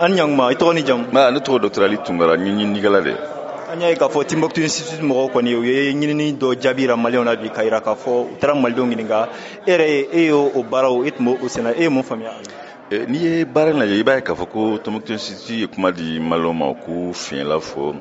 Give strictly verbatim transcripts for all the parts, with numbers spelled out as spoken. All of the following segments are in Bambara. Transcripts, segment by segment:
an yang ma ito ni jam ma ne to docteur Ali Tunkara ni ni gala de anya ka fo Timbuktu Institute mo ko ni ye nyini do jabira malion na bi kaira ka fo tara maldo nginga ere eyo o baraw itmo o sena e mo famia ni ye baara lajɛ i b'a ye k'a fɔ ko Timbuktu Institute ye kuma di maliyɛnw ma ko fiɲɛla fɔ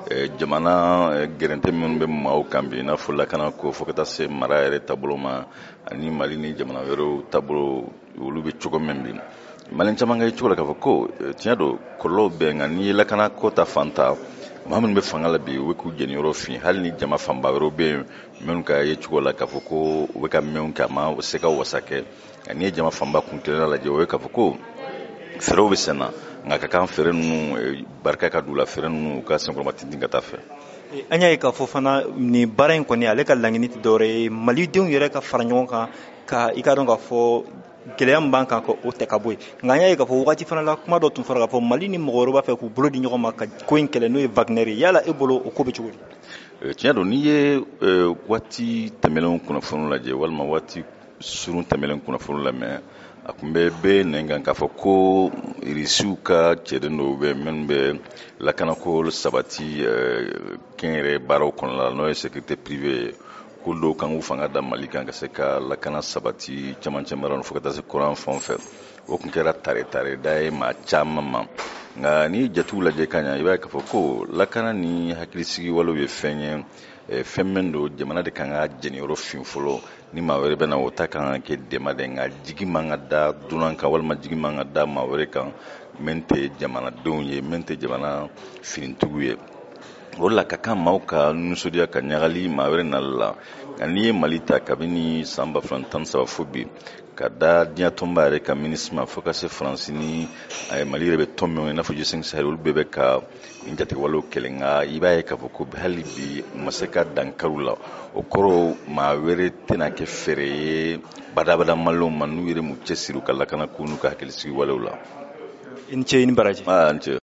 jamana gɛrɛntɛ minnu bɛ maaw kan bi i n'a fɔ lakana ko fo ka taa se mara yɛrɛ taabolo ma ani Mali ni jamana wɛrɛw taabolo olu bɛ cogo min bi maliyɛn caman ka ye cogo la k'a fɔ ko tiɲɛ don kɔlɔlɔw bɛ nka n'i ye lakana ko ta fan ta maa minnu bɛ fanga la bi u bɛ k'u jɛniyɔrɔ fin hali ni jama fanba wɛrɛw bɛ yen minnu ka ye cogo la k'a fɔ ko u bɛ ka mɛnw kɛ a ma se ka wasa kɛ n'i ye jama fanba kun kelen lajɛ o ye k'a fɔ ko fɛɛrɛw bɛ sen na nka ka kan fɛɛrɛ ninnu barika ka d'u la fɛɛrɛ ninnu u ka senkɔrɔma tintin ka taa fɛ an y'a ye k'a fɔ fana ni baara in kɔni ale ka laɲini tɛ dɔwɛrɛ ye malidenw yɛrɛ ka fara ɲɔgɔn kan ka i ka dɔn k'a fɔ gɛlɛya min b'an kan ko o tɛ ka bɔ yen nka an y'a ye k'a fɔ wagati fana la kuma dɔ tun fɔra k'a fɔ Mali ni mɔgɔ wɛrɛ b'a fɛ k'u bolo di ɲɔgɔn ma ka ko in kɛlɛ n'o ye Wagner ye yala e bolo o ko bɛ cogo di tiɲɛ don n'i ye waati tɛmɛnlenw kunnafoni lajɛ walima waati surun tɛmɛnlen kunnafoni lamɛn a tun bɛ bɛɛ nɛn kan k'a fɔ ko irisiw ka cɛden dɔw bɛ minnu bɛ lakanako sabati kɛnyɛrɛ baaraw kɔnɔna la n'o ye sécurité privée ye ko dɔw kan k'u fanga da Mali kan ka se ka lakana sabati camancɛ mara fo ka taa se kuran fɛn o fɛn o tun kɛra tare tare da ye maa caman ma nka ni jatigiw lajɛ ka ɲa i b'a ye k'a fɔ ko lakana ni hakilisigi walew ye fɛn ye fɛn min don jamana de kan ka jɛniyɔrɔ fin fɔlɔ ni maa wɛrɛ bɛ na o ta kan ka kɛ dɛmɛ de nka jigi man ka da dunan kan walima jigi man ka da maa wɛrɛ kan min tɛ jamanadenw ye min tɛ jamana finitigiw ye o la ka kan maaw ka nisɔndiya ka ɲagali maa wɛrɛ nali la nka n'i ye Mali ta kabini san ba fila tan ni saba fo bi ka da diɲɛ tɔnba yɛrɛ ka minisiri ma fo ka se Faransi ni Mali yɛrɛ bɛ tɔn min i n'a fɔ G cinq Sahel olu bɛɛ bɛ ka nin jatigɛwalew kɛlɛ nka i b'a ye k'a fɔ ko hali bi u ma se ka dankari la o kɔrɔ maa wɛrɛ tɛna kɛ fɛɛrɛ ye badabada maliyɛnw ma n'u yɛrɛ m'u cɛsiri u ka lakana ko n'u ka hakilisigi walew la i ni ce i ni baraji aa n cɛ